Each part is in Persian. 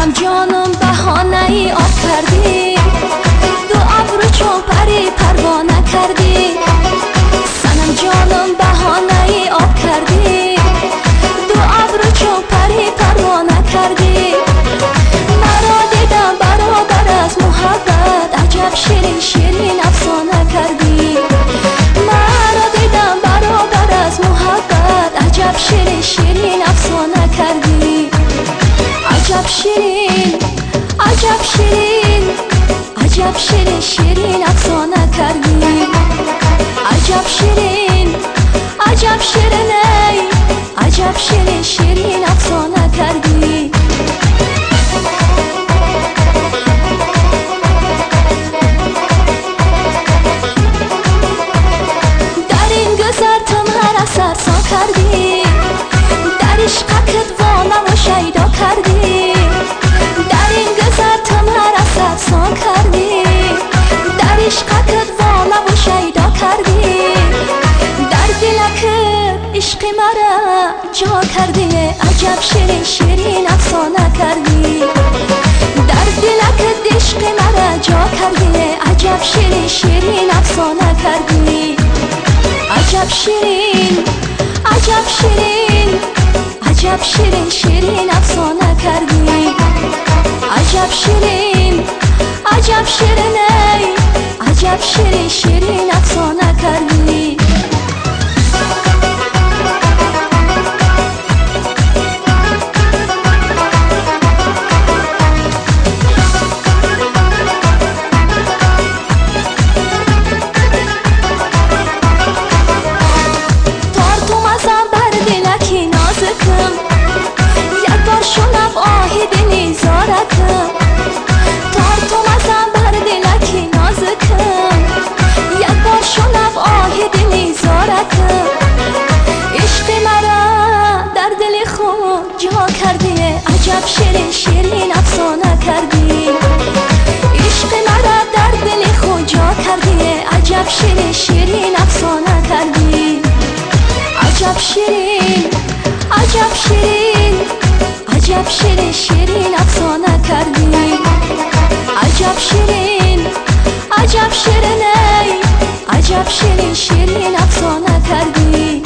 صنم جانم بهانه ای آب کردی، دو ابرو چون پری پروانه کردی. صنم جانم بهانه ای آب کردی، دو ابرو چون پری پروانه کردی. مرا دیدم برابر از محبت، عجب شیرین شیرین افسانه کردی. مرا دیدم برابر از محبت، عجب شیرین شیرین افسانه کردی. عجب شیرین، عجب شیرین، عجب شیرین شیرین افسانه کردی. عجب شیرین، عجب شیرین، عجب شیرین شیرین افسانه کردی. در این گذر تو مرا سرسان کردی، در عشقت وانه و شیدا کردی. در این گذر تو مرا سرسان کردی، در عشقت وانه و شیدا کردی. در دلک عشق مرا جا کردی، عجب شیرین شیرین افسانه کردی. در دلک عشق مرا جا کردی، عجب شیرین شیرین افسانه کردی. عجب شیرین، عجب شیرین، عجب شیرین شیرین افسانه کردی. عجب شیرین، عجب شیرین، عجب شیرین شیرین افسانه کردی. عجب شیرین شیرین افسانه کردی. عشق مرا در دل خود جا کردی، عجب شیرین شیرین افسانه کردی. عجب شیرین، عجب شیرین، عجب شیرین شیرین افسانه کردی. عجب شیرین، عجب شیرین، عجب شیرین شیرین افسانه کردی.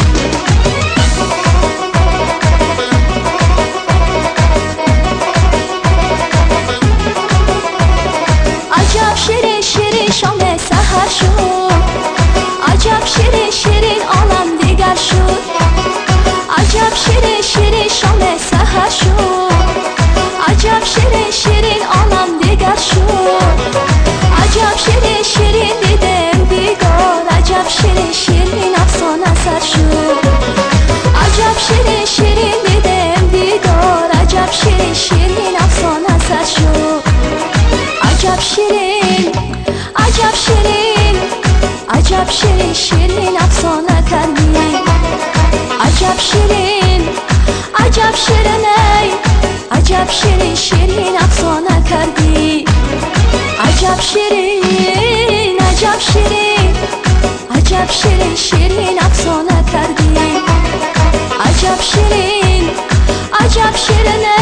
شیرین شیرین شام سحر شد، عجب شیرین شیرین عالم دیگر شد. عجب شیرین شیرین شام سحر شد، عجب شیرین شیرین عالم دیگر شد. عجب شیرین شیرین دیدم دیدار، عجب شیرین شیرین افسانه سر شد. عجب شیرین شیرین دیدم دیدار، عجب شیرین شیرین افسانه سر شد. عجب شیرین، عجب شیرین، عجب شیرین شیرین افسانه کردی. عجب شیرین، عجب شیرین، عجب شیرین شیرین افسانه کردی. عجب شیرین، عجب شیرین، عجب شیرین شیرین افسانه کردی. عجب شیرین، عجب شیرین،